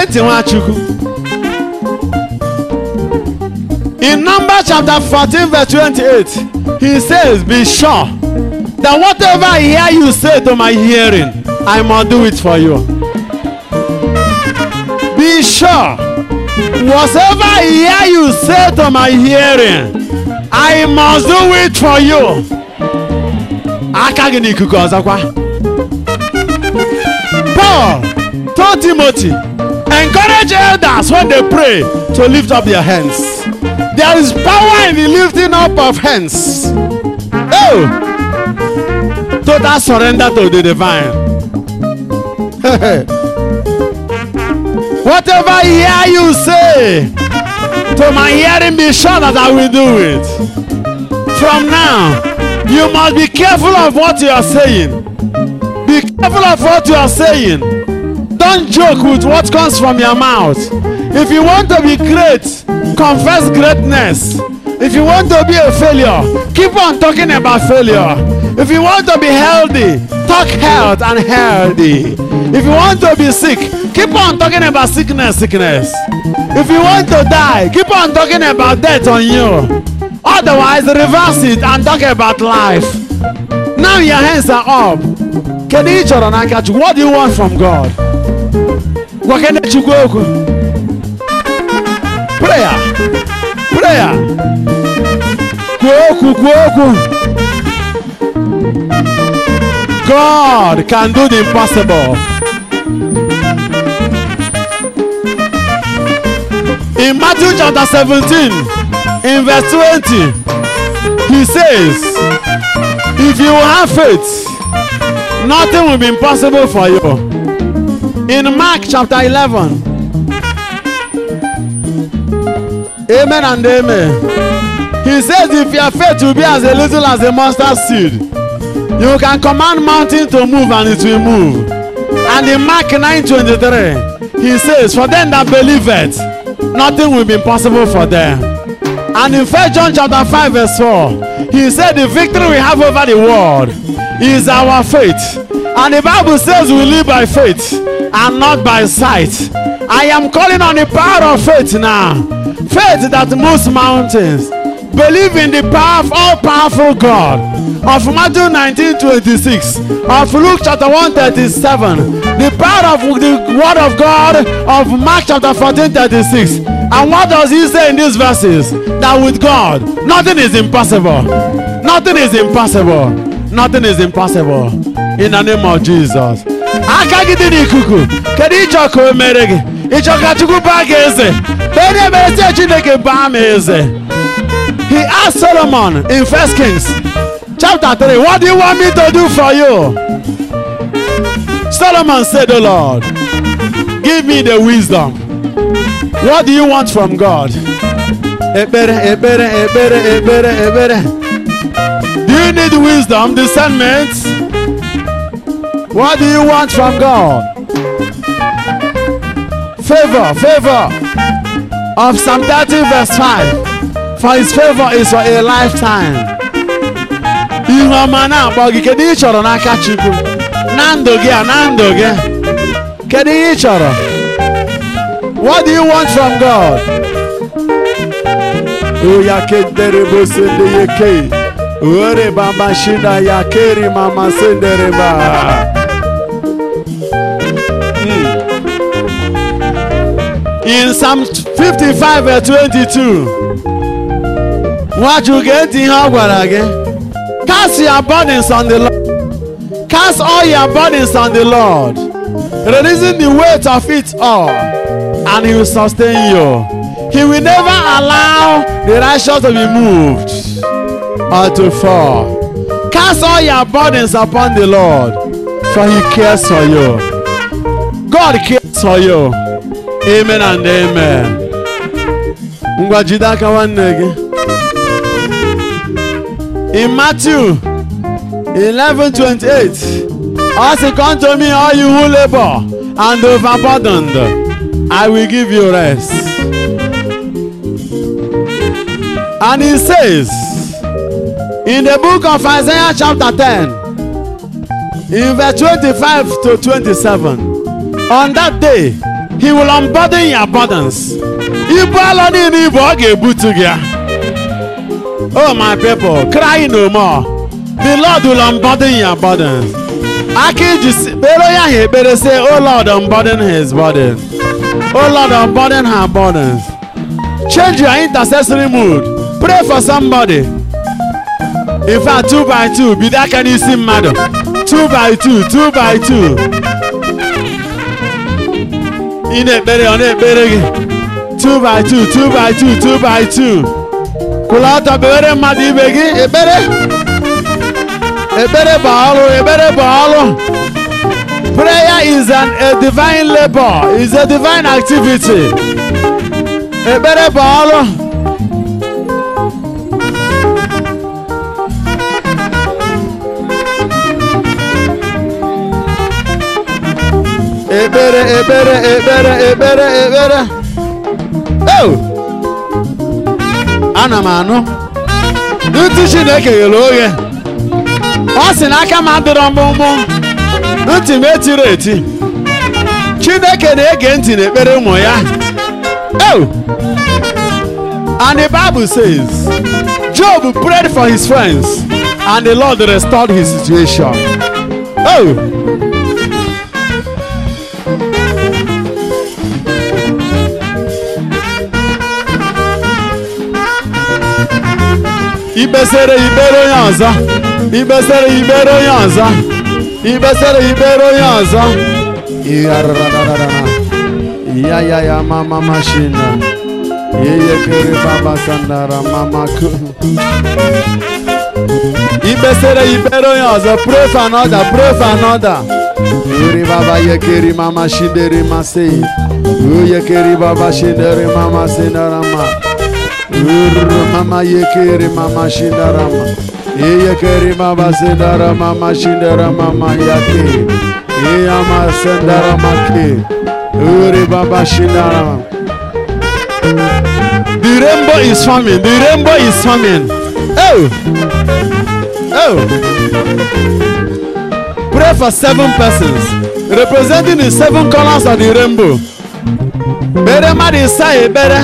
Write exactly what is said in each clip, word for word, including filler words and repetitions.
Genti Nwachukwu. In Numbers chapter fourteen verse twenty-eight, he says, be sure that whatever I hear you say to my hearing, I must do it for you. Be sure, whatever I hear you say to my hearing, I must do it for you. Paul told Timothy, encourage elders when they pray to lift up their hands. There is power in the lifting up of hands. Oh, total surrender to the divine. Whatever I hear you say to my hearing, be sure that I will do it. From now, you must be careful of what you are saying. Be careful of what you are saying. Don't joke with what comes from your mouth. If you want to be great, confess greatness. If you want to be a failure, keep on talking about failure. If you want to be healthy, talk health and healthy. If you want to be sick, keep on talking about sickness, sickness. If you want to die, keep on talking about death on you. Otherwise, reverse it and talk about life. Now your hands are up. Can each other not catch? What do you want from God? What can you go? Prayer. Prayer. God can do the impossible. In Matthew chapter seventeen, in verse twenty, he says, if you have faith, nothing will be impossible for you. In Mark chapter eleven, amen and amen, he says, if your faith will be as a little as a mustard seed, you can command mountain to move and it will move. And in Mark nine twenty-three, he says, for them that believe it, nothing will be impossible for them. And in First John chapter five verse four, he said the victory we have over the world is our faith. And the Bible says we live by faith and not by sight. I am calling on the power of faith now. Faith that moves mountains. Believe in the power of all-powerful God. Of Matthew nineteen twenty-six. Of Luke chapter one thirty-seven. The power of the word of God of Mark chapter fourteen thirty-six. And what does he say in these verses? That with God, nothing is impossible. Nothing is impossible. Nothing is impossible. In the name of Jesus. He asked Solomon in First Kings chapter three, what do you want me to do for you? Solomon said, oh Lord, give me the wisdom. What do you want from God? Do you need wisdom, discernment? What do you want from God? Favor, favor. Of Psalm thirty verse five. For his favor is for a lifetime. Ihomana bogi kedi choro na aka Chukwu. Nando gi anando gi. Kedi choro. What do you want from God? Oya kedere bosende yeke. Ore baba shida ya keri mama sendere ba. In Psalm fifty-five verse twenty-two, what you get in our again? Cast your burdens on the Lord. Cast all your burdens on the Lord. Releasing the weight of it all, and He will sustain you. He will never allow the righteous to be moved or to fall. Cast all your burdens upon the Lord, for He cares for you. God cares for you. Amen and amen. In Matthew eleven twenty-eight, also come to me, all you who labor and overburdened, I will give you rest. And he says in the book of Isaiah chapter ten, in verse twenty-five to twenty-seven, on that day He will unburden your burdens. Ibu aloni in ibu oge butu gị. Oh my people, cry no more. The Lord will unburden your burdens. Aki just bere ya he bere say, oh Lord, unburden his burden. Oh Lord, unburden her burdens. Change your intercessory mood. Pray for somebody. In fact, two by two. Be that can you see mmadụ? Two by two, two by two. Ị na-ekpere ọ na-ekpere gị. Two by two, two by two, two by two. Kwụla ọtọ bewere mmadụ ibe gị. Ekpere. Ekpere bụ ọrụ. Ekpere bụ ọrụ. Prayer is an, a divine labor. It's a divine activity. Ekpere bụ ọrụ. Ebere, ebere, ebere, ebere, ebere. Oh! Ana m anụ. Ntị Chineke ghere oghe. Ọ sị na aka m adịrọ mgbụmgbụ. Ntị m etiri eti. Chineke na-ege ntị n'ekpere ụmụ ya. Oh! And the Bible says, Job prayed for his friends, and the Lord restored his situation. Oh! Ibesere ibere onye ọzọ. Ibesere ibere onye ọzọ. Ibesere ibere onye ọzọ. Ya ya ya mama machine. Yeye kere baba kandara mama ku. Ibesere ibere onye ọzọ. Pray for another. Pray for another. Yuri baba ye kere mama shindere mase. Ye kere baba shindere mama sinarama. Mama yekere mama shindarama. Yekere mama sindara mama shindara mama yake. Yama sindara make. Uri baba shindarama. The rainbow is forming. The rainbow is forming. Oh, oh. Pray for seven persons representing the seven colors of the rainbow. Better madi say better.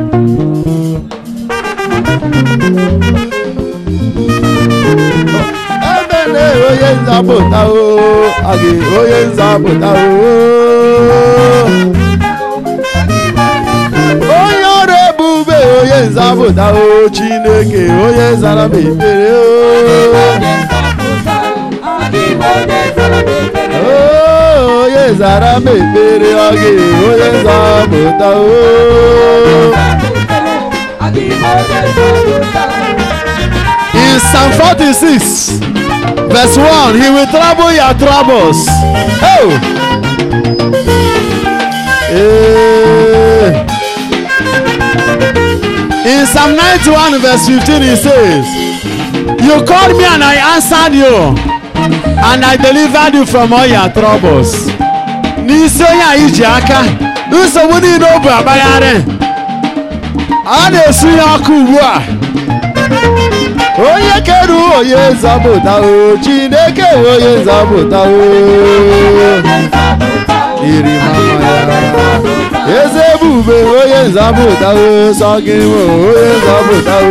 Oye nzapụta o, agị oye nzapụta o. Onye ọrụ ebube oye nzapụta o, Chineke onye zara m ekpere o. Onye zara m ekpere oge onye nzapụta o. In Psalm forty-six, verse one, he will trouble your troubles. Oh! Eh. In Psalm ninety-one, verse fifteen, he says, you called me and I answered you, and I delivered you from all your troubles. N'isi onye iji aka, nsogbu niile o bu agbagharị. A na-esu ya ọkụ ugbu a. Onye keru onye nzapụta o, Chineke onye nzapụta o. Iri mama ya. Eze ebube onye nzapụta o, sọ gị nwe onye nzapụta o.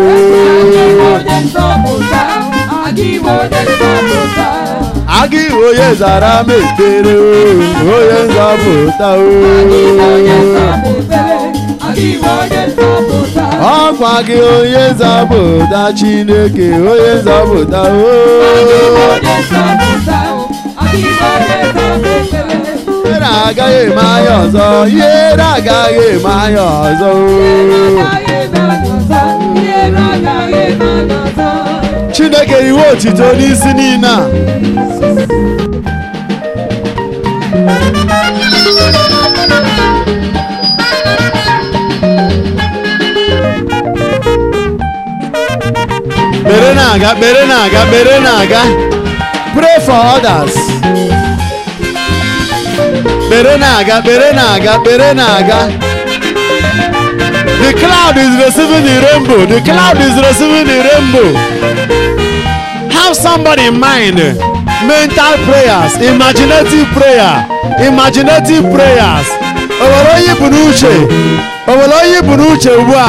Agị onye zara m ekpere o, onye nzapụta o. Ọkwa gị onye nzapụta, Chineke onye nzapụta o. Ihere agaghị eme anya ọzọ, ihere agaghị eme anya ọzọ. Chineke iwe otito n'isi niile a. Berenaga, Berenaga, Berenaga. Pray for others. Berenaga, Berenaga, Berenaga. The cloud is receiving the rainbow. The cloud is receiving the rainbow. Have somebody in mind. Mental prayers, imaginative prayer, imaginative prayers. Owere onye bụ n'uche. Owere onye bụ n'uche ugbu a.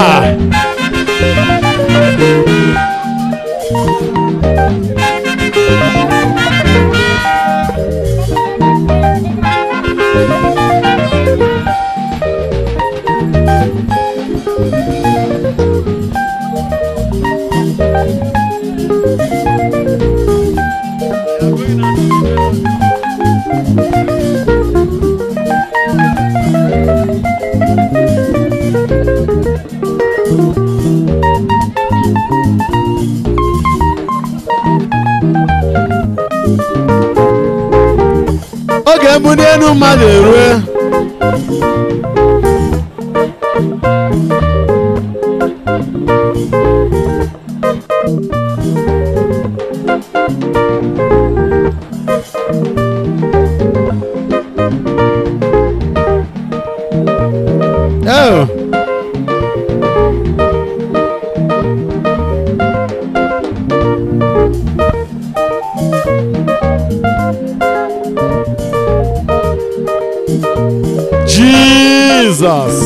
Oge mbụ n'elu mmadụ erue. Oh. Jesus.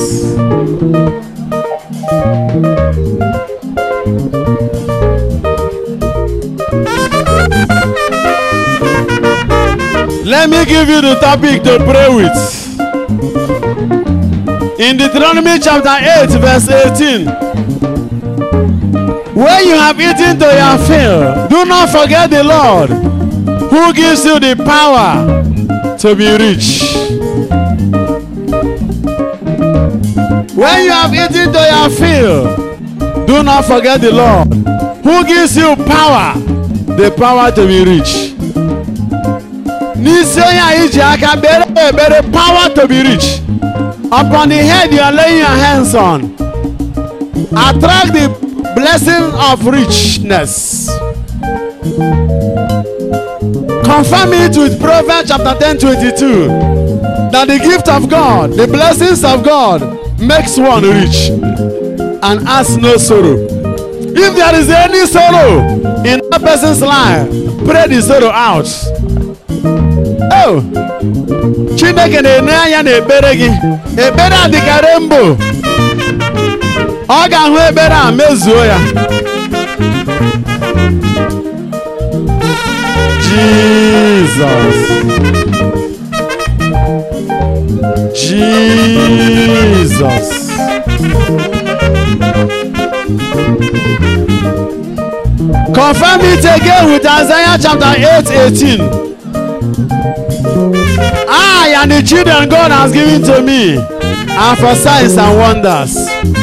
Let me give you the topic to pray with. In Deuteronomy chapter eight, verse eighteen. When you have eaten to your fill, do not forget the Lord, who gives you the power to be rich. When you have eaten to your fill, do not forget the Lord, who gives you power, the power to be rich. Better power to be rich. Upon the head you are laying your hands on. Attract the blessing of richness. Confirm it with Proverbs chapter ten twenty-two. That the gift of God, the blessings of God, makes one rich and has no sorrow. If there is any sorrow in that person's life, pray the sorrow out. Oh, Chineke na-ene anya na ekpere gị. Ekpere a dị ka rainbow. Ọ ga-ahụ ekpere a mezuo ya. Jesus. Jesus. Confirm it again with Isaiah chapter eight eighteen. I and the children God has given to me are for signs and wonders.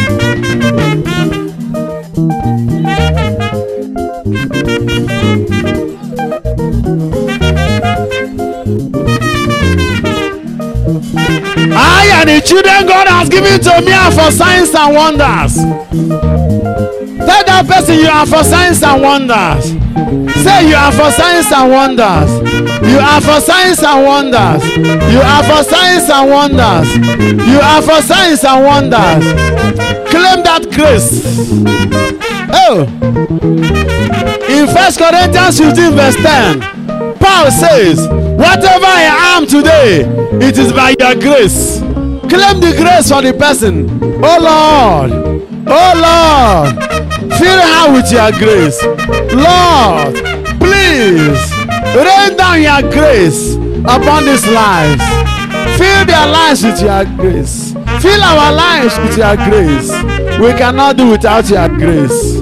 I and the children God has given to me are for signs and wonders. Tell that person you are for signs and wonders. Say you are for signs and wonders. You are for signs and wonders. You are for signs and wonders. You are for signs and wonders. Claim that grace. Oh. In First Corinthians fifteen verse ten, Paul says, whatever I am today, it is by your grace. Claim the grace for the person. Oh Lord. Oh Lord. Fill her with your grace. Lord, please rain down your grace upon these lives. Fill their lives with your grace. Fill our lives with your grace. We cannot do without your grace.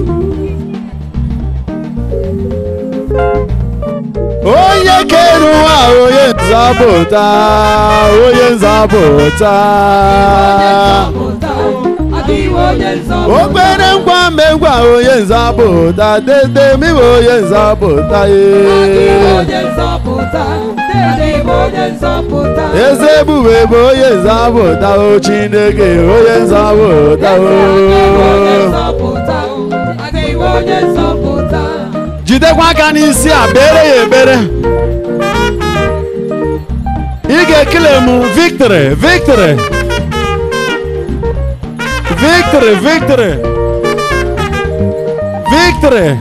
Oye keruwa oye nzabota, oye nzabota. Ogbere nkwa mengwa oye nzabota, dede mi oye nzabota ye. Eze bube oye nzabota o Chineke oye nzabota o. Jidekwa aka n'isi a bere ya ebere. Ị ga-ekele m victory, victory. Victory, victory. Victory.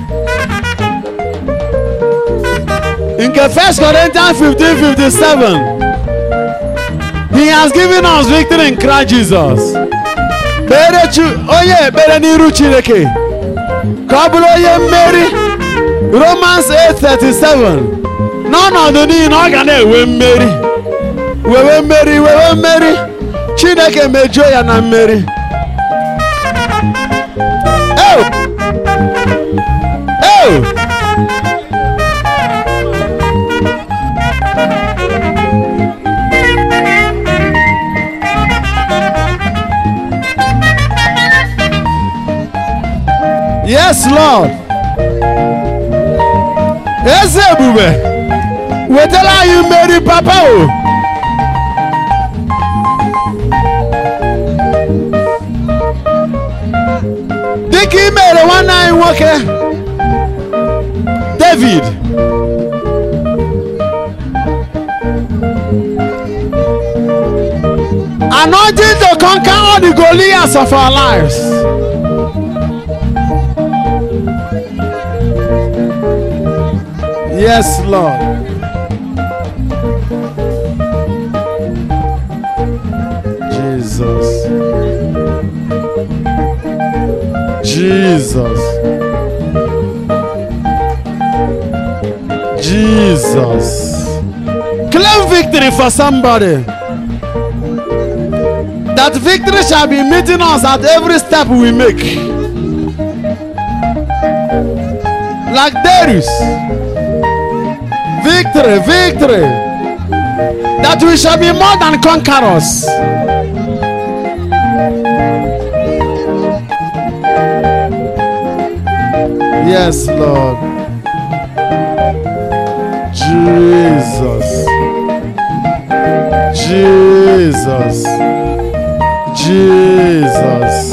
In First Corinthians fifteen fifty-seven, he He has given us victory in Christ Jesus. Bere chu oye bere niru Chineke. Kabulu oye Mary. Romans eight thirty-seven. None of the need not gonna we Mary. We we Mary, we we Mary. Chineke mejo ya na Mary. Oh. Oh. Yes, Lord. Yes, Ebube. We tell you, Mary Papa. Dickie made a one night walker. David. Anointed to conquer all the Goliaths of our lives. Yes, Lord. Jesus. Jesus. Jesus. Claim victory for somebody. That victory shall be meeting us at every step we make. Like Darius. Victory, victory. That we shall be more than conquerors. Yes, Lord. Jesus. Jesus. Jesus.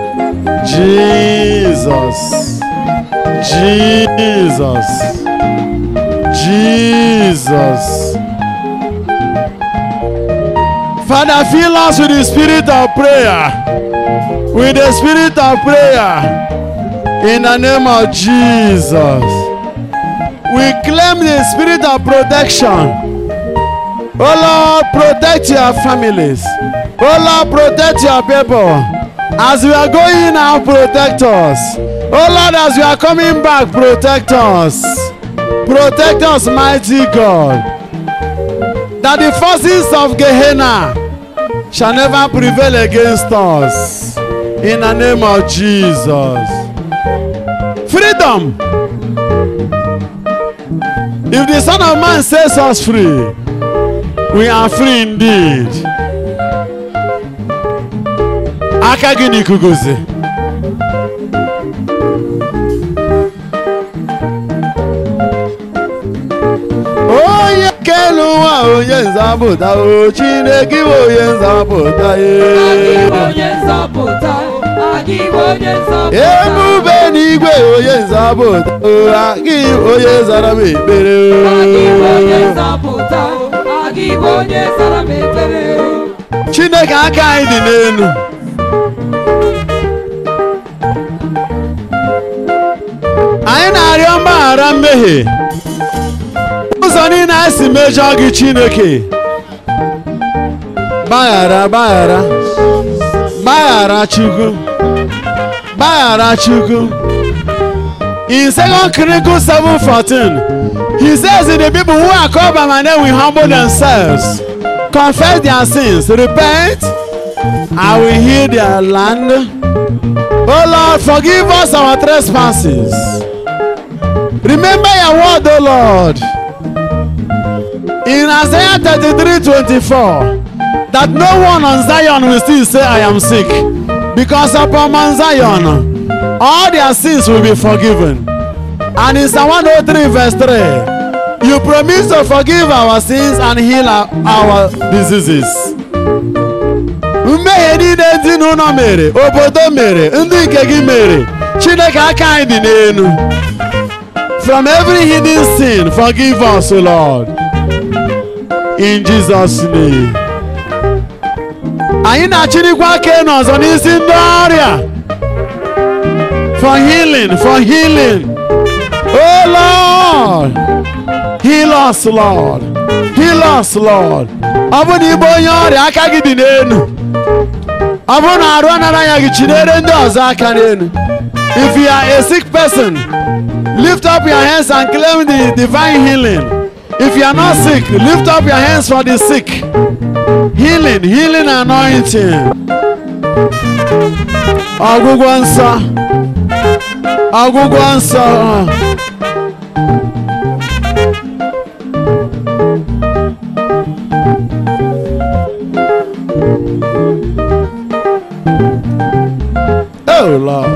Jesus. Jesus. Jesus. Father, fill us with the spirit of prayer. With the spirit of prayer. In the name of Jesus. We claim the spirit of protection. Oh Lord, protect your families. Oh Lord, protect your people. As we are going now, protect us. Oh Lord, as we are coming back, protect us. Protect us, mighty God. That the forces of Gehenna shall never prevail against us. In the name of Jesus. Freedom. If the Son of Man sets us free, we are free indeed. Akagini kuguzi. Oye keluwa oye nzabuta o Chineke oye nzabuta e. Oye nzabuta. Ebube n'igwe oye nzabuta o agi oye zara m ekpere o. Chineke aka anyị dị n'elu. Anyị na-arịọ mgbaghara mmehie. Ụzọ niile anyị si mejọọ gị Chineke. Gbaghara, gbaghara. Gbaghara Chukwu. Gbaghara Chukwu. In Second Chronicles seven fourteen, he says, in the people who are called by my name will humble themselves, confess their sins, repent, I will heal their land. Oh Lord, forgive us our trespasses. Remember your word, oh Lord. In Isaiah thirty-three twenty-four, that no one on Zion will still say, I am sick. Because upon Mount Zion, all their sins will be forgiven. And in Psalm one oh three verse three, you promise to forgive our sins and heal our, our diseases. Mmehie niile ndị n'ụlọ mere, obodo mere, ndị nke gị mere, Chineke aka anyị dị n'elu. From every hidden sin, forgive us, O Lord. In Jesus' name. Anyị na-achịrịkwa aka n'ọzọ n'isi ndị ọrịa. For healing, for healing. Oh Lord, heal us, Lord. Heal us, Lord. ọ bụ na ibe onye ọrịa aka gị dị n'elu, ọ bụ na arụ anara anya gị chinere ndị ọzọ aka n'elu. If you are a sick person, lift up your hands and claim the divine healing. If you are not sick, lift up your hands for the sick. Healing, healing anointing. Ọgwụgwọ nsọ, ọgwụgwọ nsọ. Oh Lord.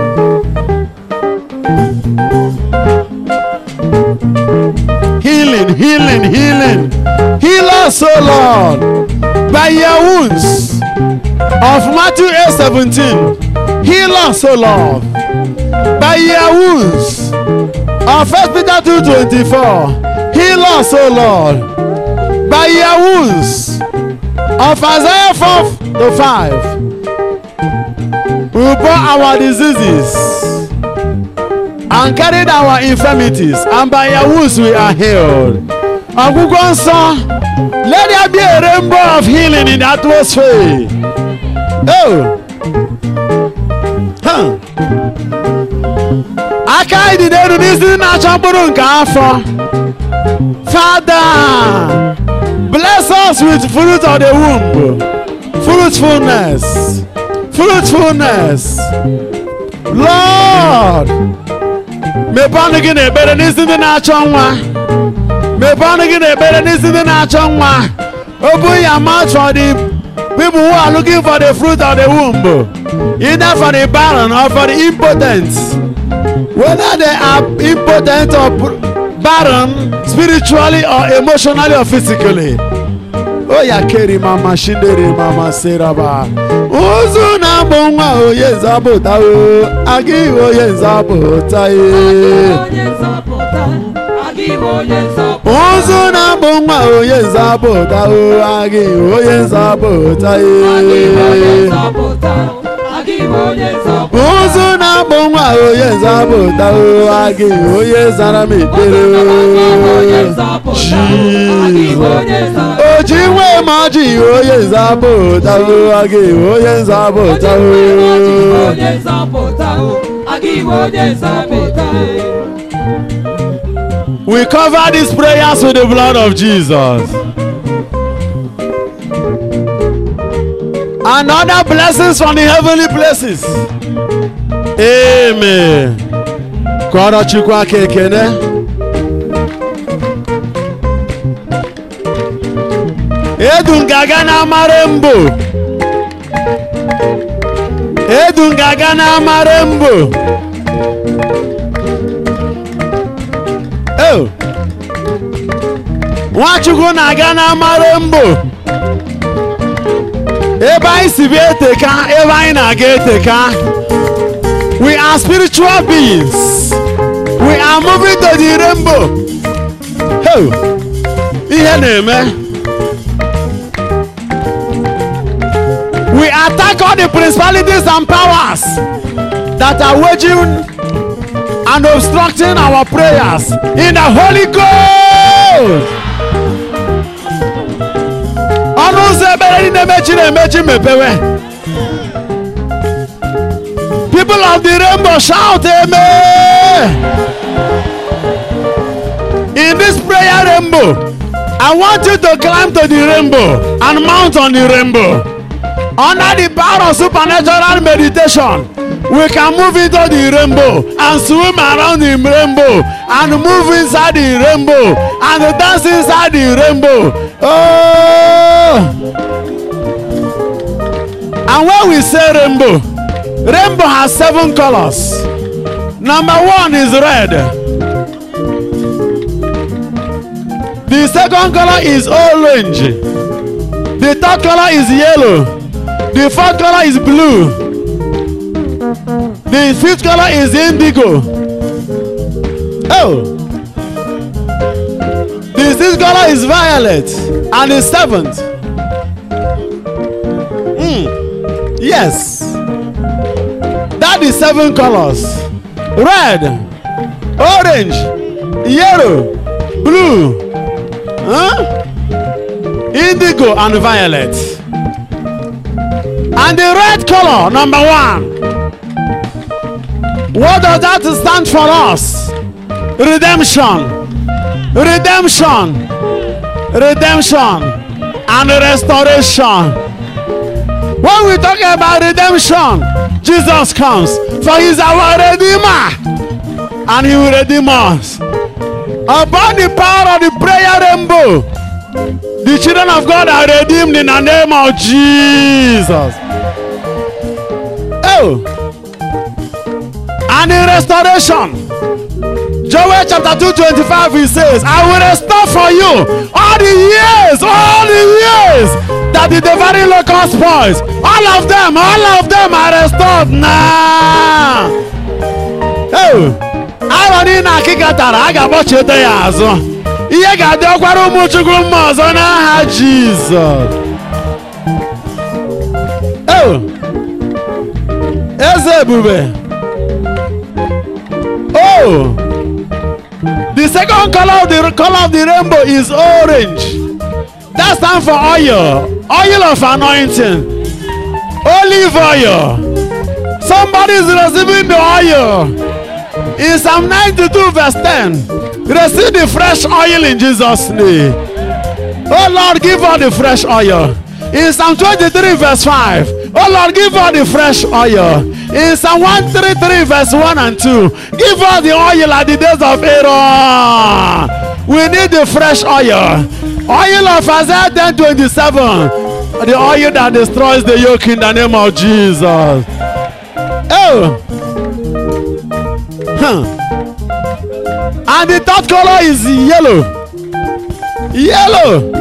Healing, healing, healing. Heal us, O Lord, by your wounds of Matthew eight seventeen. Heal us, O Lord, by your wounds of First Peter two twenty-four. Heal us, O Lord, by your wounds of Isaiah four to five. We bore our diseases and carried our infirmities, and by your wounds we are healed. Ọgwụgwọ nsọ, let there be a rainbow of healing in the atmosphere. Oh, huh. Aka ịdị n'elu n'isi na-achọ mkpụrụ nke afọ. Father, bless us with fruit of the womb, fruitfulness, fruitfulness. Lord, mepee ọnụ gị na-ekpere n'isi ndị na-achọ nwa. Mepee ọnụ gị na-ekpere n'isi ndị na-achọ nwa. Open your mouth for the people who are looking for the fruit of the womb, either for the barren or for the impotent. Whether they are impotent or barren, spiritually or emotionally or physically. Oh ya keri mama shindere mama seraba. Uzu na bonga oye zabota o. Agi oye zabota e. Uzu na bonga oye zabota o. Agi oye zabota e. Uzu na bonga oye zabota o. Agi oye zaramidere. Jesus. Ojiwe maji oye zabota o. Agi oye zabota o. We cover these prayers with the blood of Jesus. And other blessings from the heavenly places. Amen. Koro chukwa kekene. Edungaga na marembo. Edungaga na marembo. Oh. Nwachukwu na-aga na marembo. Ebe anyị si bi eteka, ebe anyị na-aga eteka. We are spiritual beings. We are moving to the rainbow. Oh. Ihe na-eme. We attack all the principalities and powers that are waging and obstructing our prayers in the Holy Ghost. Ọnụ ụzọ ebere ndị na-emechi na-emechi mepewe. People of the rainbow shout amen. In this prayer rainbow, I want you to climb to the rainbow and mount on the rainbow. Under the power of supernatural meditation, we can move into the rainbow and swim around the rainbow and move inside the rainbow and dance inside the rainbow. Oh! And when we say rainbow, rainbow has seven colors. Number one is red. The second color is orange. The third color is yellow. The fourth color is blue. The fifth color is indigo. Oh. The sixth color is violet. And the seventh. Mm. Yes. That is seven colors. Red, orange, yellow, blue, huh? indigo, and violet. And the red color, number one. What does that stand for us? Redemption. Redemption. Redemption. And restoration. When we talk about redemption, Jesus comes. For he is our Redeemer. And he will redeem us. Upon the power of the prayer rainbow, the children of God are redeemed in the name of Jesus. Oh. And in restoration, Joel chapter two twenty-five, he says, I will restore for you all the years, all the years that the devouring locust spoils. All of them, all of them are restored now. Oh. Irony na kikatara, I got what you there as well. Ihe ga-adị ọkwara ụmụ Chukwu mma ọzọ n'aha Jesus. Oh. Eze ebube. Oh. The second color of the color of the rainbow is orange. That stands for oil. Oil of anointing. Olive oil. Somebody is receiving the oil. In Psalm ninety-two verse ten, receive the fresh oil in Jesus' name. Oh Lord, give her the fresh oil. In Psalm twenty-three verse five, oh Lord, give her the fresh oil. In Psalm one thirty-three verse one and two, give her the oil at the days of Aaron. We need the fresh oil. Oil of Isaiah ten twenty-seven, the oil that destroys the yoke in the name of Jesus. Oh. Huh. And the third color is yellow. Yellow.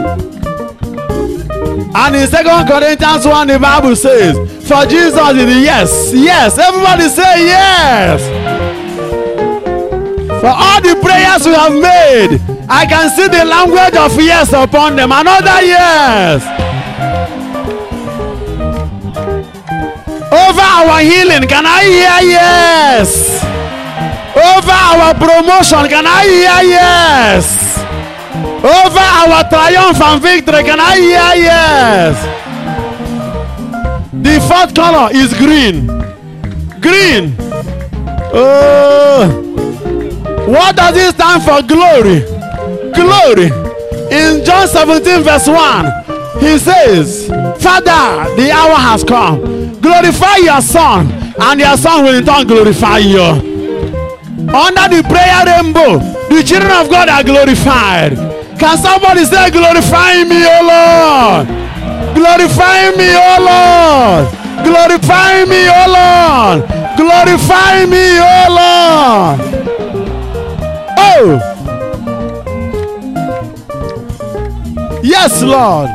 And in Second Corinthians one, the Bible says, for Jesus is yes. Yes. Everybody say yes. For all the prayers we have made, I can see the language of yes upon them. Another yes. Over our healing, can I hear yes? Over our promotion, can I hear yes? Over our triumph and victory, can I hear yes? The fourth color is green. Green. Oh. What does it stand for? Glory. Glory. In John seventeen verse one, he says, Father, the hour has come. Glorify your Son, and your Son will in turn glorify you. Under the prayer rainbow, the children of God are glorified. Can somebody say, glorify me, O Lord? Glorify me, O Lord. Glorify me, O Lord. Glorify me, O Lord. Oh. Yes, Lord.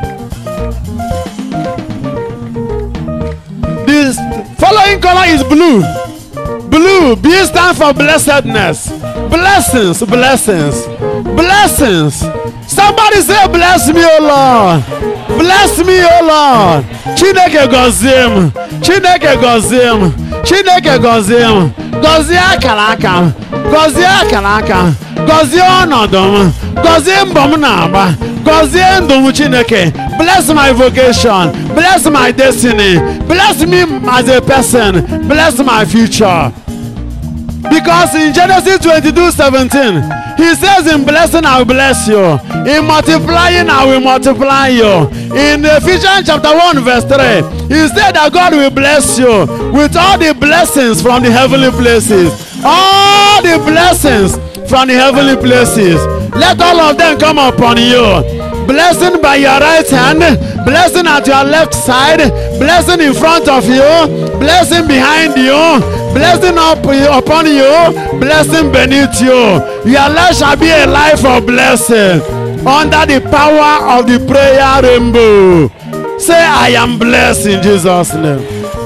This following color is blue. Blue, B stands for blessedness. Blessings, blessings, blessings. Somebody say, bless me, O Lord. Bless me, O Lord. Chineke gozim. Chineke gozim. Chineke gozim. Gozia kalaka. Gozia kalaka. Gozia onodum. Gozia mbom naba. Gozia ndum Chineke. Bless my vocation. Bless my destiny. Bless me as a person. Bless my future. Because in Genesis twenty-two seventeen, he says, in blessing I will bless you. In multiplying I will multiply you. In Ephesians chapter one verse three, he said that God will bless you with all the blessings from the heavenly places. All the blessings from the heavenly places. Let all of them come upon you. Blessing by your right hand, blessing at your left side, blessing in front of you, blessing behind you, blessing up upon you, blessing beneath you. Your life shall be a life of blessing under the power of the prayer rainbow. Say, I am blessed in Jesus' name.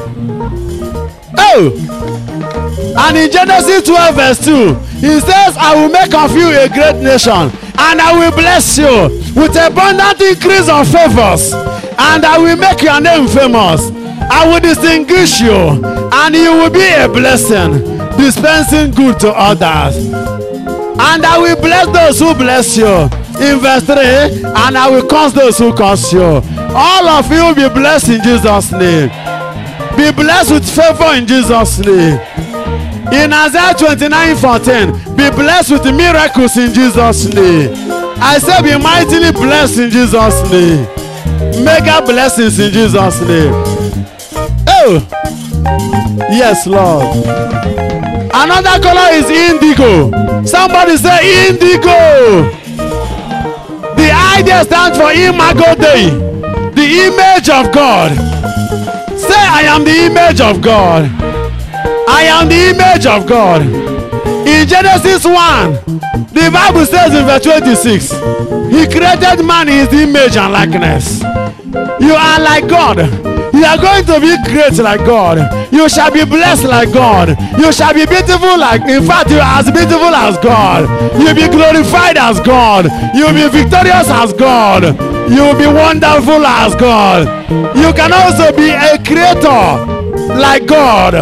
Oh, and in Genesis twelve verse two, he says, I will make of you a great nation, and I will bless you with abundant increase of favors, and I will make your name famous. I will distinguish you, and you will be a blessing, dispensing good to others. And I will bless those who bless you. In verse three, and I will curse those who curse you. All of you will be blessed in Jesus' name. Be blessed with favor in Jesus' name. In Isaiah twenty-nine fourteen, be blessed with miracles in Jesus' name. I say be mightily blessed in Jesus' name. Mega blessings in Jesus' name. Oh, yes, Lord. Another color is indigo. Somebody say indigo. The idea stands for Imago Dei, the image of God. Say, I am the image of God. I am the image of God. In Genesis one, the Bible says in verse twenty-six, He created man in His image and likeness. You are like God. You are going to be great like God. You shall be blessed like God. You shall be beautiful like, in fact, you are as beautiful as God. You will be glorified as God. You will be victorious as God. You will be wonderful as God. You can also be a creator like God.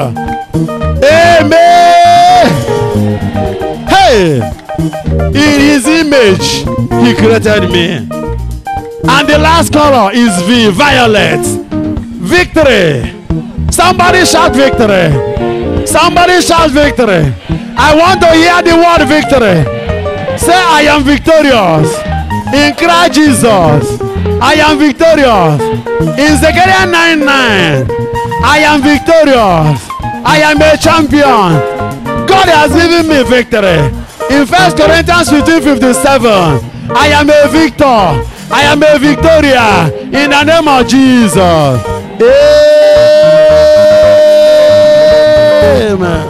Amen. Hey, in His image, He created me. And the last color is V, violet. Victory. Somebody shout victory. Somebody shout victory. I want to hear the word victory. Say, I am victorious in Christ Jesus. I am victorious in Zechariah nine nine. I am victorious. I am a champion. God has given me victory. In First Corinthians fifteen fifty-seven, I am a victor. I am a Victoria in the name of Jesus. Amen.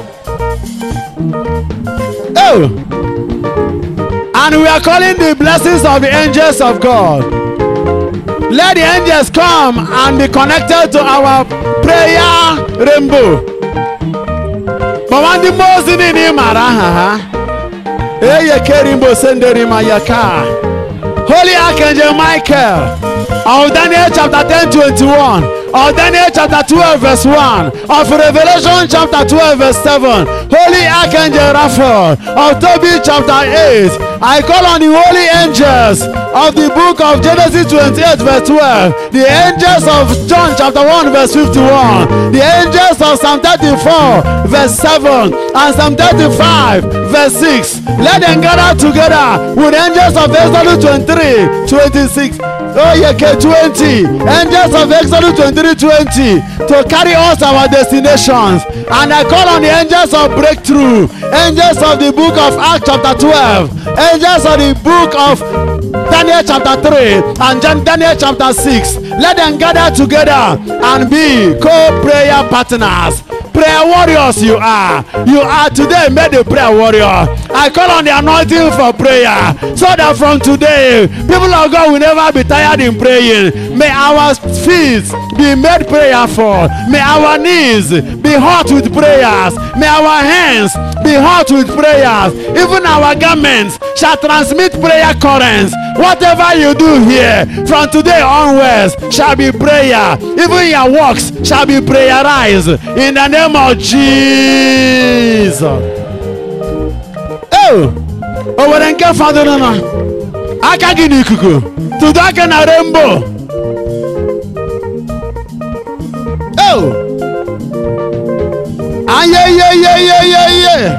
Oh, and we are calling the blessings of the angels of God. Let the angels come and be connected to our prayer rainbow. But when the most in him are, hey, you carry him, send him a yaka. Holy Archangel Michael, of Daniel chapter ten twenty-one, of Daniel chapter twelve verse one, of Revelation chapter twelve verse seven, Holy Archangel Raphael, of Tobit chapter eight, I call on the holy angels of the book of Genesis twenty-eight verse twelve, the angels of John chapter one verse fifty-one, the angels of Psalm thirty-four verse seven, and Psalm thirty-five verse six. Let them gather together with angels of Exodus twenty-three twenty-six. Oh yeah, twenty angels of Exodus twenty-three twenty to carry us our destinations. And I call on the angels of breakthrough, angels of the book of Acts chapter twelve, angels of the book of Daniel chapter three and Daniel chapter six. Let them gather together and be co-prayer partners. Prayer warriors you are. You are today made a prayer warrior. I call on the anointing for prayer, so that from today, people of God will never be tired in praying. May our feet be made prayerful. May our knees be hot with prayers. May our hands be hot with prayers. Even our garments shall transmit prayer currents. Whatever you do here, from today onwards, shall be prayer. Even your works shall be prayerized in the name of Jesus. Oh, over and get father no. Akagini kuku. To dark and a rainbow. Oh. Ah yeah yeah yeah yeah yeah yeah.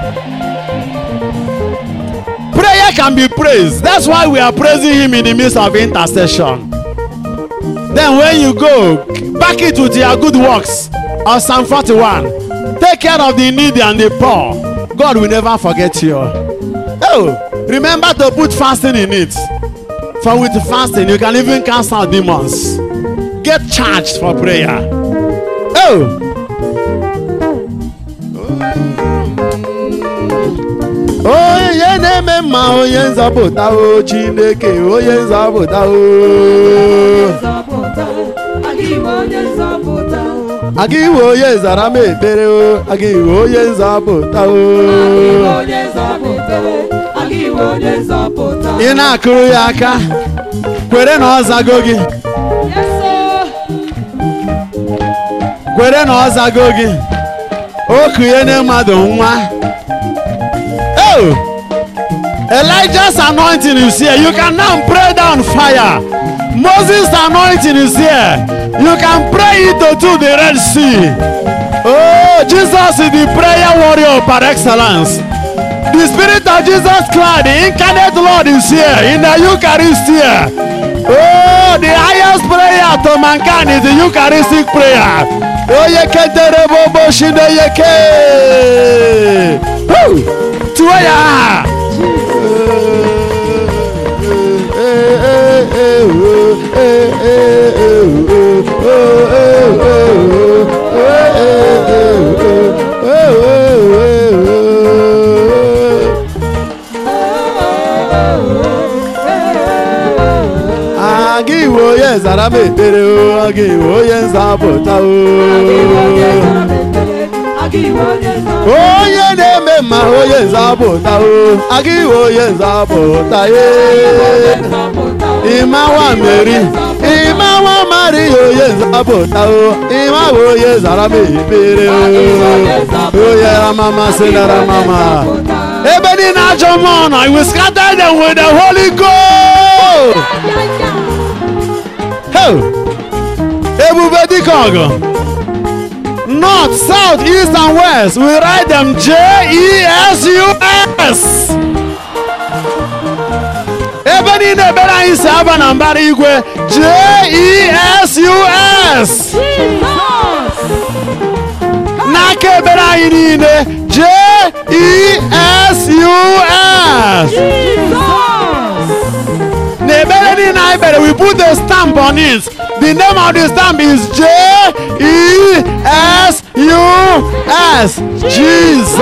Prayer can be praised. That's why we are praising Him in the midst of intercession. Then when you go, back it with your good works of Psalm forty-one. Take care of the needy and the poor. God will never forget you. Oh, remember to put fasting in it. For with fasting, you can even cast out demons. Get charged for prayer. Oh. Oye neme ma oye nzapụta o Chineke oye nzapụta o aga iwe onye zara m ekpere o aga iwe onye nzapụta o ị na-akụrụ ya aka kwere na ọ zago gị kwere na ọ zago gị o kụnye mmadụ nwa. Oh, Elijah's anointing is here. You can now pray down fire. Moses' anointing is here. You can pray it to the Red Sea. Oh, Jesus is the prayer warrior par excellence. The Spirit of Jesus Christ, the incarnate Lord, is here in the Eucharist here. Oh, the highest prayer to mankind is the Eucharistic prayer. Oh, yeke terebo boshinde yeke. Woo! Tuaya. Agiwo ye zarabe tere o, agiwo ye zabota o. Oye neme ma oye zabota o, agiwo ye zabota ye. Imawa Mary, Imawa Mary oye zabota o, Imawa oye zarabe tere o. Oye mama senara mama. Ebeni na jomon, I will scatter them with the Holy Ghost. Everybody Congo. North, south, east, and west. We write them J E S U S. Ebony Nebera is Saban and Barigwe. J E S U S. Nake Bera Inine. J E S U S. We put a stamp on it. The name of the stamp is J E S U S. Jesus.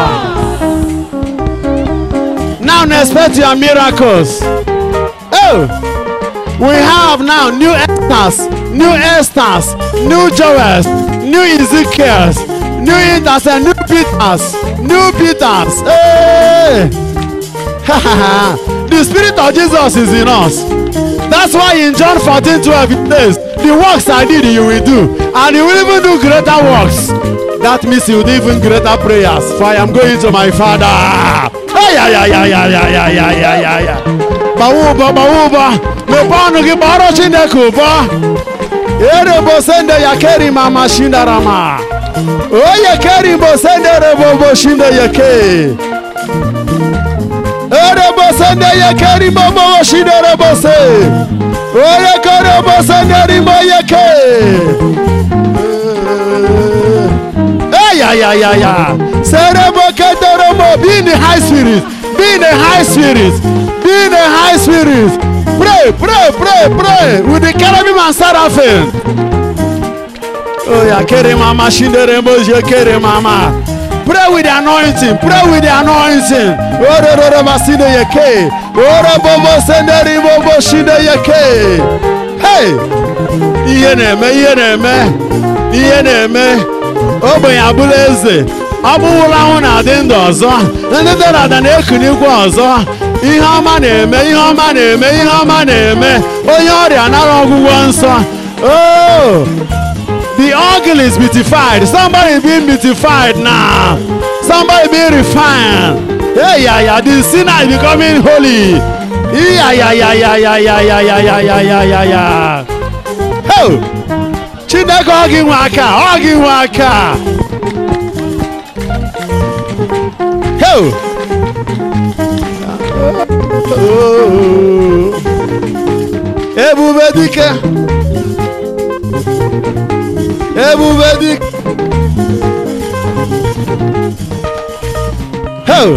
Now expect your miracles. Oh, we have now new Esther's, new Esther's, new Joel's, new Ezekiel's, new Intercessors, new Peter's, new Peter's. Hey. The Spirit of Jesus is in us. That's why in John fourteen twelve it says, the works I did you will do, and you will even do greater works. That means you will do even greater prayers, for I am going to my Father. Ay, ay, ay, ay, ay, ay, ay, ay, ay, ay, ay. Bawuba, bawuba, mepano ki baro chinde kuba. Ere bosende ya keri mama shinda rama. Oye keri bosende rebo boshinde yake. Ere bosende ya keri bobo boshinde rebose. Oye kere bosende rimo yake. Ay, ay, ay, ay, ay. Serebo kedoromo, be in the high spirit. Be in the high spirit. Be in the high spirit. Pray, pray, pray, pray with the cherubim and seraphim. Oh yeah, kere mama shindere moje kere mama. Pray with the anointing. Pray with the anointing. Oro oro basinde yeke. Oro bobo senderi bobo shinde yeke. Hey, iye neme, iye neme, iye neme. Obo ya buleze. Abụwụla ahụ na-adị ndụ ọzọ. Ndị dara ada na-ekunikwa ọzọ. Ihe ọma na-eme, ihe ọma na-eme, ihe ọma na-eme. Onye ọrịa nara ọgwụgwọ nsọ. Oh, the ugly is beautified. Somebody is being beautified now. Somebody being refined. Hey, yeah, yeah, the sinner is becoming holy. Yeah, yeah, yeah, yeah, yeah, yeah, yeah, yeah, yeah, yeah, yeah, yeah. Oh, Chineke ọ gị nwe aka, ọ gị nwe aka. Oh. Oh. Ebube dike. Ebube dike. Oh.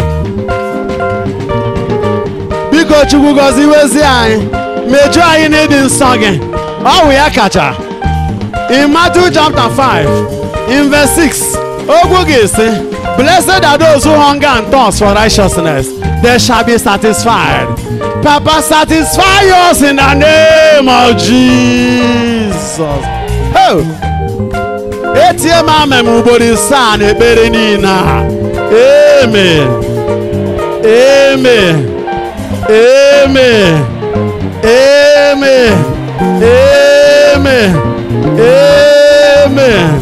Biko Chukwu gọziwezi anyị. Mejuo anyị n'ịdị nsọ gị. Ọ wụ ya kacha. In Matthew chapter five, in verse six, okwu gị sị, blessed are those who hunger and thirst for righteousness, they shall be satisfied. Papa, satisfy us in the name of Jesus. Oh, Etienne Mamem Ubodi San Eberenina. Amen. Amen. Amen. Amen. Amen. Amen.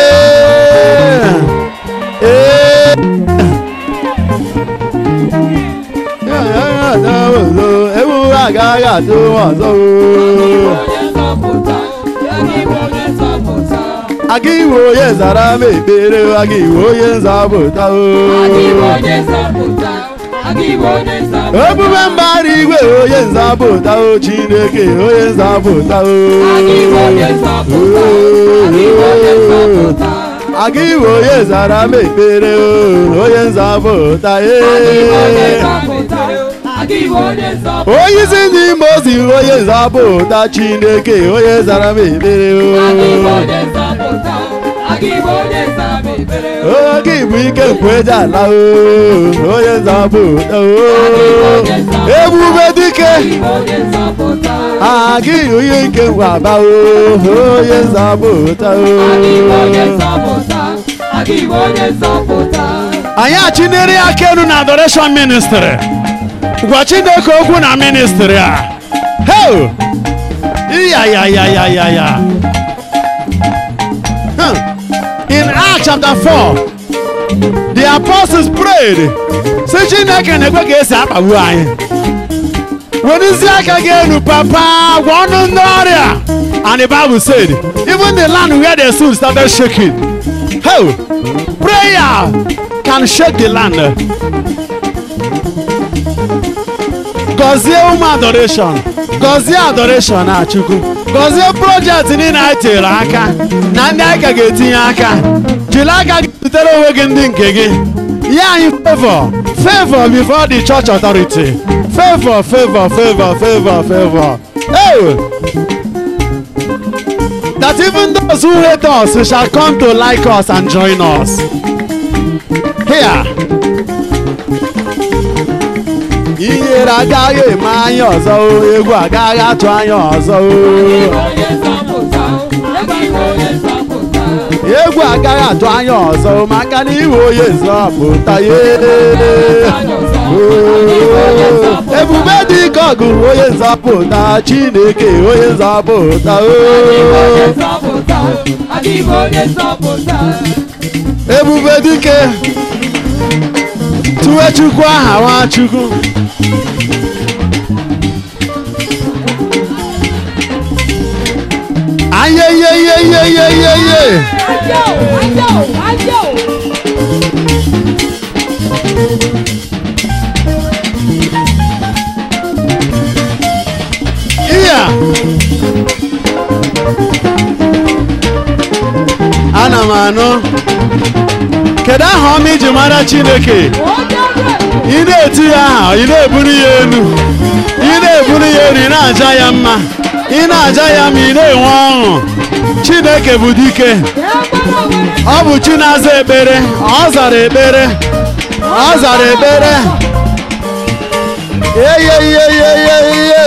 Amen. agaghị atụ ọzọ aga iwe onye zara m ekpere aga iwe onye nzapụta ebube mbara igwe onye nzapụta o Chineke onye nzapụta aga iwe onye zara m ekpere onye nzapụta onye isi n'ime ozi onye nzapụta Chineke onye zara m ekpere oge bụ ike nkweje ala onye nzapụta ebube dike aga onye nke nwaba onye nzapụta anyị achinere aka elu na adoration ministry gwa Chineke okwu na ministry a hey ya ya ya ya ya ya in Acts chapter four the apostles prayed say Chineke na-ekwe ka esi akpagbu anyị wenizi aka gị elu papa gwa ọnụ ndị ọrịa and the Bible said even the land where the stood started shaking. Hey, prayer can shake the land. Gozie umu adoration, gozie adoration na Chukwu, gozie project niile anyị tere aka na ndị aka ga-etinye aka, jiri aka gị zutere onwe gị ndị nke gị. Ya anyị favor, favor before the church authority, favor, favor, favor, favor, favor. Hey, that even those who hate us shall come to like us and join us. Here. Ihere agaghị eme anya ọzọ egwu agaghị atụ anya ọzọ egwu agaghị atụ anya ọzọ maka na iwe onye nzọpụta ebube dị ka ọgụ onye nzọpụta Chineke onye nzọpụta ebube dike tuwe Chukwu aha Nwachukwu aye ye ye ye ye ye ye ayo ayo ayo iya ana m anụ kedu aha ọma iji mara Chineke ị na-eti ya aha ị na-eburu ya elu ị na-eburu ya elu ị na-aja ya mma ị na-aja ya ma ị na-enwe ọṅụ Chineke bụ dike ọ bụ chi na-aza ekpere ọ zara ekpere ọ zara ekpere eyeyeyeyeye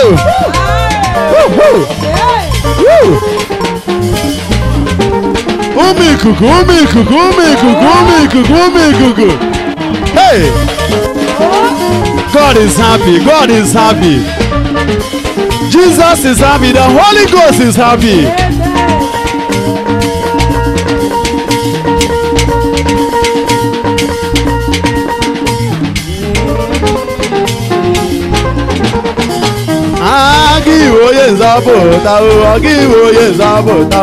ụmụ ikuku ụmụ ikuku ụmụ ikuku ụmụ ikuku ụmụ ikuku hey God is happy God is happy Jesus is happy. The Holy Ghost is happy. Agi oye nzapụta o, agi oye nzapụta o.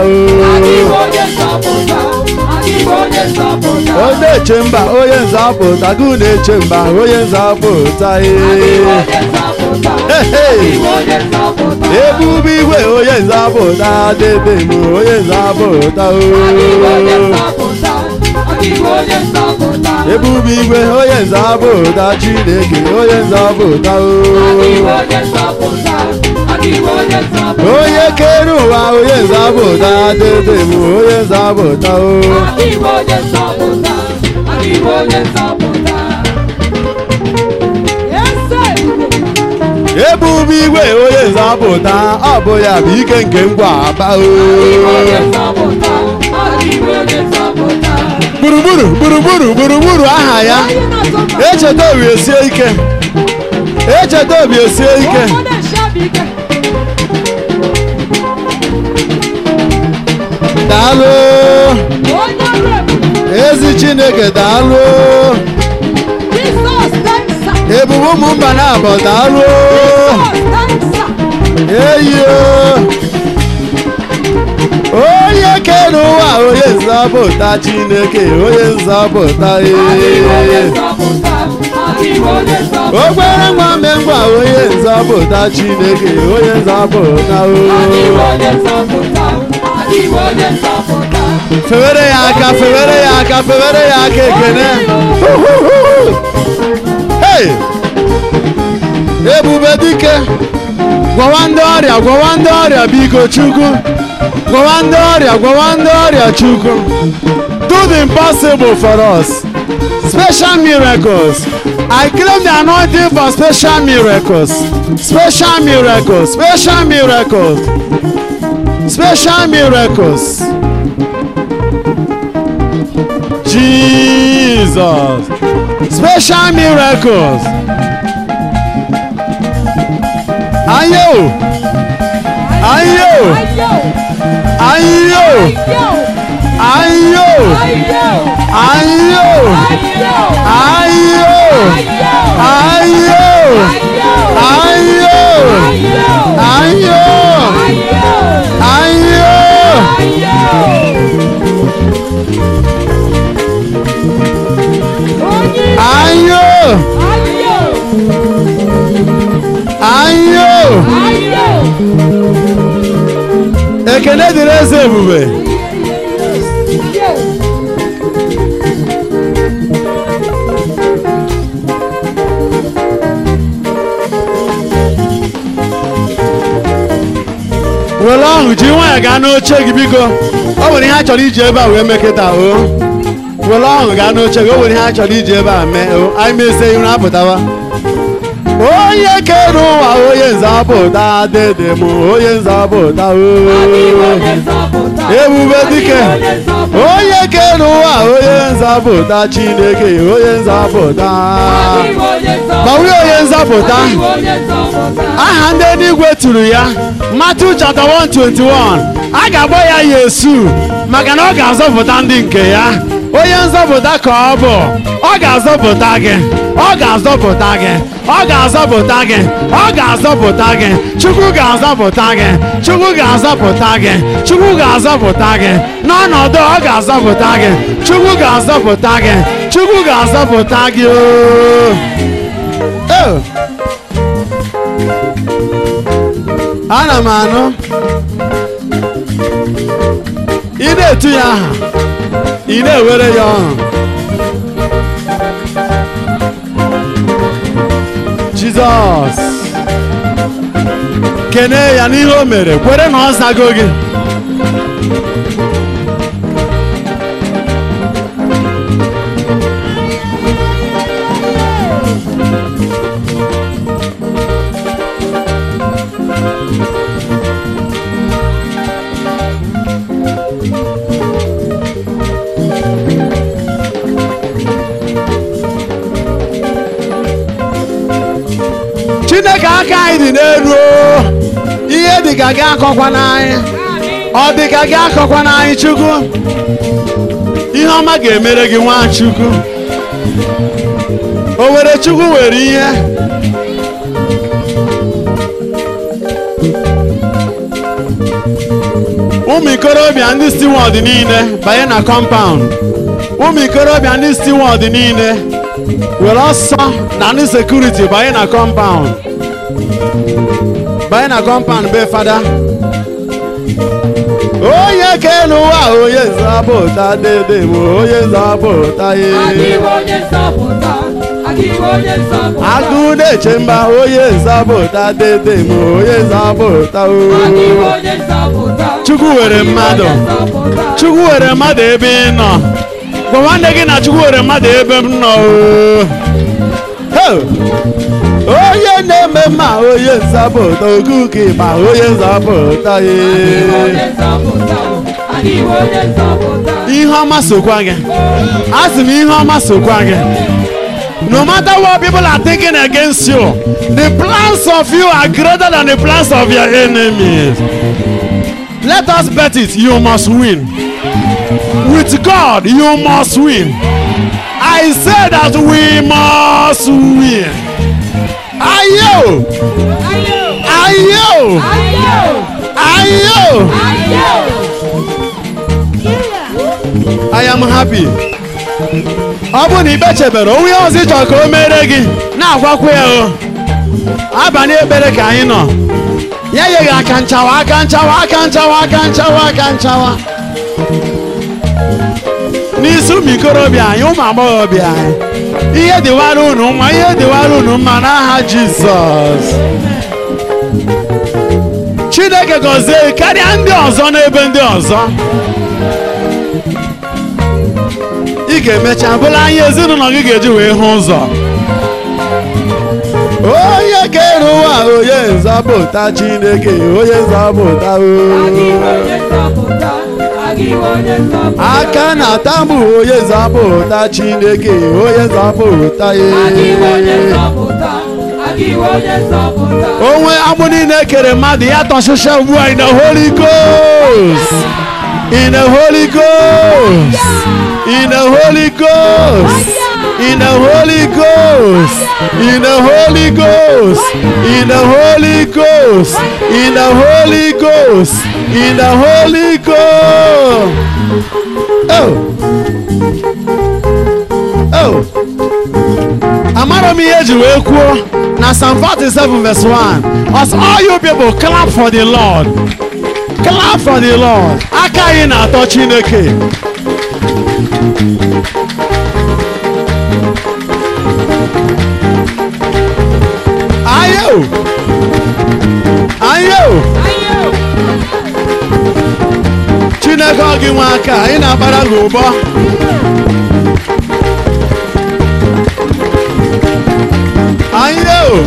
Onye chemba oye nzapụta, gu na-echemba oye nzapụta e. Ebube igwe onye nzapụta debe m onye nzapụta o. Ebube igwe onye nzapụta Chineke onye nzapụta o. Onye kere ụwa onye nzapụta debe m onye nzapụta o. Ebube igwe onye nzapụta ọ bụ ya bụ ike nke ngwa aba o. Gburugburu gburugburu gburugburu aha ya echeta obi esie ike echeta obi esie ike daalụ ezi Chineke daalụ ebube ụmụ mba na-abọ daalụ eyo onye kere ụwa onye nzọpụta Chineke onye nzọpụta ee ogbere ngwa ngwa onye nzọpụta Chineke onye nzọpụta oo fewere ya aka fewere ya aka fewere ya aka ekene hey ebube dike gwawa ndị ọrịa gwawa ndị ọrịa biko Chukwu gwawa ndị ọrịa gwawa ndị ọrịa Chukwu do the impossible for us special miracles I claim the anointing for special miracles special miracles special miracles special miracles Jesus special miracles ayo ayo ayo ayo ayo ayo ayo ayo ayo ayo ayo ayo ekele dịrị eze ebube were ọhụ ji nwanyị gaa n'oche gị biko o nwere ihe a chọrọ iji ebe a wee mekịta o were ọhụ gaa n'oche gị o nwere ihe a chọrọ iji ebe a mee o anyị mesie ihu apụtawa onye kere ụwa onye nzọpụta dede m onye nzọpụta ebube dike onye kere ụwa onye nzọpụta Chineke onye nzọpụta gbanwe onye nzọpụta aha ndị eluigwe tụrụ ya Matthew chapter one twenty-one a ga-agba ya Yesu maka na ọ ga-azọpụta ndị nke ya onye nzọpụta ka ọ bụ ọ ga-azọpụta gị ọ ga-azọpụta gị ọ ga-azọpụta gị ọ ga-azọpụta gị Chukwu ga-azọpụta gị Chukwu ga-azọpụta gị Chukwu ga-azọpụta gị n'ọnọdụ ọ ga-azọpụta gị Chukwu ga-azọpụta gị Chukwu ga-azọpụta gị oo ana m anụ ị na-etu ya aha ị na-ewere ya ọhụ Jizọs kene ya n'ihe o mere kwere na ọ zago gị Chineke aka anyị dị n'elu ihe dịka gị akọkwa n'anyị ọ dịka gị akọkwa n'anyị Chukwu ihe ọma ga-emere gị Nwachukwu o were Chukwu were ihe ụmụ ikorobịa ndị steward niile banye na compound ụmụ ikorobịa ndị steward niile were ọsọ na ndị sekuriti banye na compound banye na compound be fada onye kere ụwa onye nzọpụta dede m onye nzọpụta agụ na-eche mba onye nzọpụta dede m onye nzọpụta Chukwu were mmadụ Chukwu were mmadụ ebe ị nọ gwa nwanne gị na Chukwu were mmadụ ebe m nọ onye na-eme mma onye nzọpụta okuke ma onye nzọpụta ihe ọma sokwa gị asị m ihe ọma sokwa gị no matter what people are thinking against you the plans of you are greater than the plans of your enemies. Let us bet it, you must win. With God you must win. I say that we must win. Ayo! Ayo! Ayo! I am happy. Ọ bụ na ibe chebere onwe ọzọ ịchọ ka o mere gị na-agwakwa ya o. Abalị ekpere ka anyị nọ. Ya yeghị aka nchawa aka nchawa aka nchawa aka nchawa aka nchawa. N'isi ụmụ ikorobịa anyị ụmụ agbọghọbịa anyị. Ihe dịwara unu mma ihe dịwara unu mma n'aha Jizọs. Chineke gọzie karịa ndị ọzọ n'ebe ndị ọzọ. Ị ga-emecha bụla anyị ezinụlọ gị ga-eji wee hụ ụzọ. Onye kere ụwa onye nzọpụta Chineke onye nzọpụta aka na-atamụ onye nzọpụta Chineke onye nzọpụta onwe agbụ niile kere mmadụ ya tọchịcha ugbu a in the Holy Ghost in the Holy Ghost in the Holy Ghost in the Holy Ghost in the Holy Ghost in the Holy Ghost in the Holy Ghost in the Holy Ghost. Oh oh amara m ihe eji wee kwuo na Psalm forty-seven verse one. As all you people clap for the Lord, clap for the Lord. Aka anyị na-atọ Chineke. Ayo! Ayo! Chineke ọ gị nwe aka anyị na-agbara gị ụbọ. Ayo!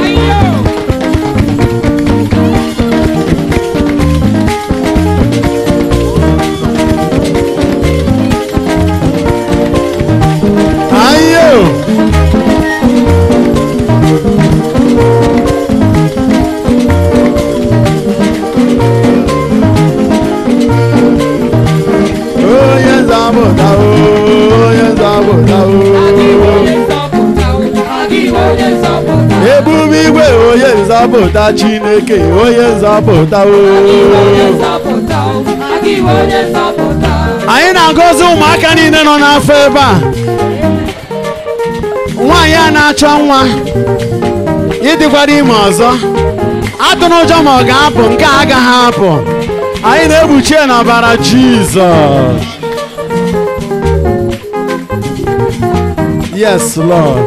Ayo! Ebube igwe onye nzọpụta Chineke onye nzọpụta anyị na-agọzi ụmụaka niile nọ n'afọ ebe a. Nwaanyị a na-achọ nwa ịdịkwara ime ọzọ atụrụ ụjọ ma ọ ga-apụ nke a agaghị apụ. Anyị na-ekpuchi n'ọbara Jizọs. Yes, Lord.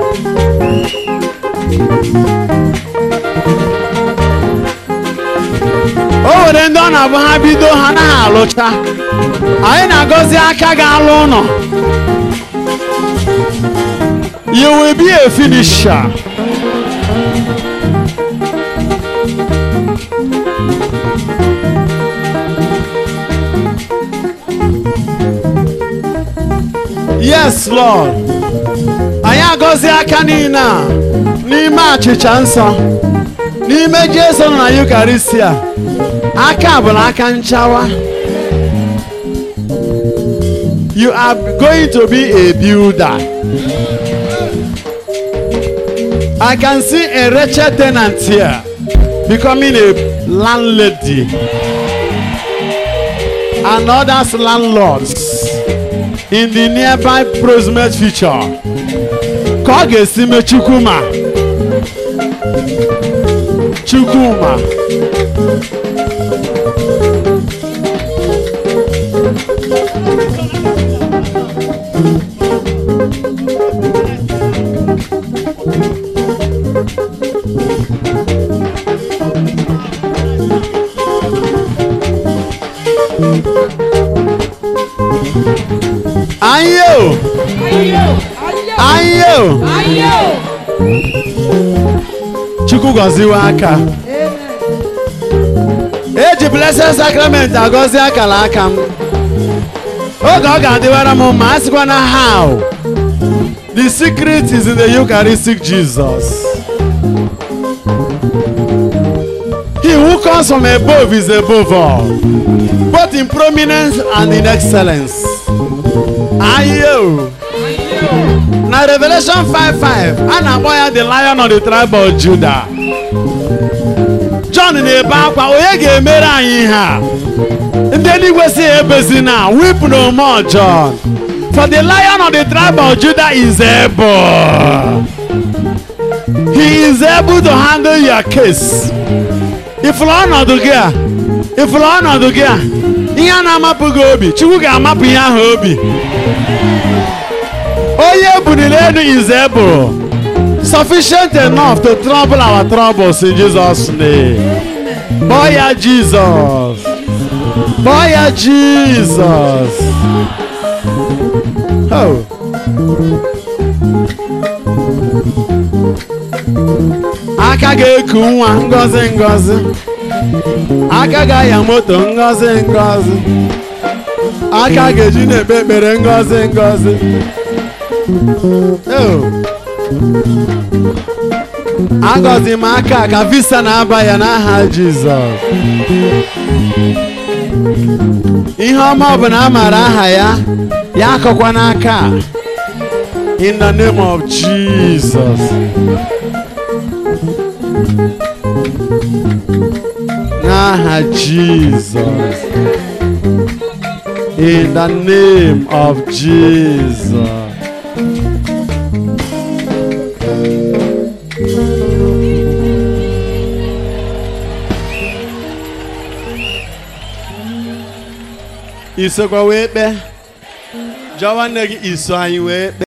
O nwere ndị ọ na-abụ ha bido ha naghị alụcha. Anyị na-agọzi aka ga-alụ ụlọ. You will be a finisher. Yes, Lord. Anyị agọzi aka niile a n'ime achịcha nsọ n'ime Jesu nọ na Eucharistia. Aka bụ aka nchawa. You are going to be a builder. I can see a wretched tenant here becoming a landlady and others landlords in the nearby proximate future. Ka ọ ga-esi mee Chukwuma Chukwuma Ayo! Ayo! Ayo! Chukwu gọziwe aka. Eji blessed sacrament agọzi akala aka m. Oge ọ ga-adịwara m mma asịkwa na how. The secret is in the Eucharistic Jesus. He who comes from above is above all, both in prominence and in excellence. Ayo! Now Revelation five five, and Amoya the lion of the tribe of Judah. John na-ebe akwa, onye ga-emere anyị ha? Ndị eluigwe si ebezina, weep no more, John. For the Lion of the tribe of Judah is able. He is able to handle your case. If ọnọdụ gị a, if ọnọdụ gị a, ihe a na-amapụ gị obi, Chukwu ga-amapụ ihe ahụ obi. Onye bunile elu is able, sufficient enough to trouble our troubles in Jesus' name. Boy ya Jesus, boy ya Jesus. Oh. Aka ga-eku nwa ngozi ngozi, aka ga-aya moto ngozi ngozi, aka ga-eji na-ekpe ekpere ngozi ngozi. Oh. Agọzi m aka ka visa na-aba ya n'aha Jizọs. Ihe ọma ọ bụla a mara aha ya, ya akọkwa n'aka. In the name of Jesus. N'aha Jesus. In the name of Jesus. Isokwa wee kpe, jọwa nne gị iso anyị wee kpe.